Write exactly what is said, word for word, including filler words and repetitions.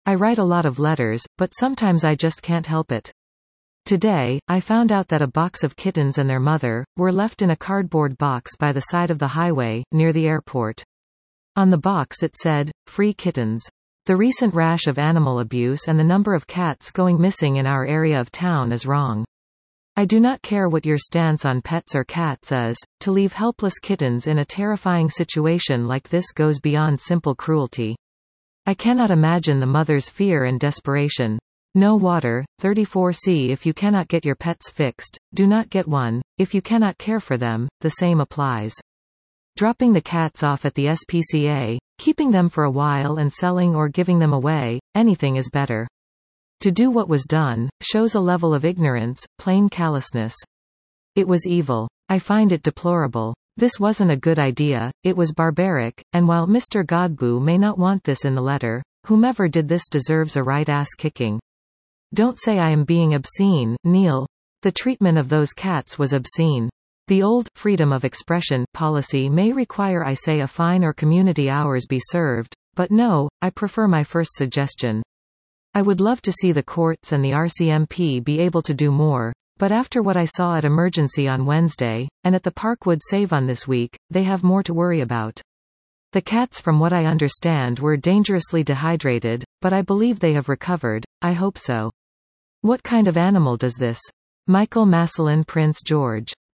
I write a lot of letters, but sometimes I just can't help it. Today, I found out that a box of kittens and their mother were left in a cardboard box by the side of the highway, near the airport. On the box it said, "Free kittens." The recent rash of animal abuse and the number of cats going missing in our area of town is wrong. I do not care what your stance on pets or cats is. To leave helpless kittens in a terrifying situation like this goes beyond simple cruelty. I cannot imagine the mother's fear and desperation. No water. thirty-four C If you cannot get your pets fixed, do not get one. If you cannot care for them, the same applies. Dropping the cats off at the S P C A, keeping them for a while and selling or giving them away, anything is better. To do what was done, shows a level of ignorance, plain callousness. It was evil. I find it deplorable. This wasn't a good idea, it was barbaric, and while Mister Godbout may not want this in the letter, whomever did this deserves a right ass kicking. Don't say I am being obscene, Neil. The treatment of those cats was obscene. The old freedom of expression policy may require I say a fine or community hours be served, but no, I prefer my first suggestion. I would love to see the courts and the R C M P be able to do more, but after what I saw at Emergency on Wednesday, and at the Parkwood Save-On this week, they have more to worry about. The cats, from what I understand, were dangerously dehydrated, but I believe they have recovered. I hope so. What kind of animal does this? Michael Massillon, Prince George.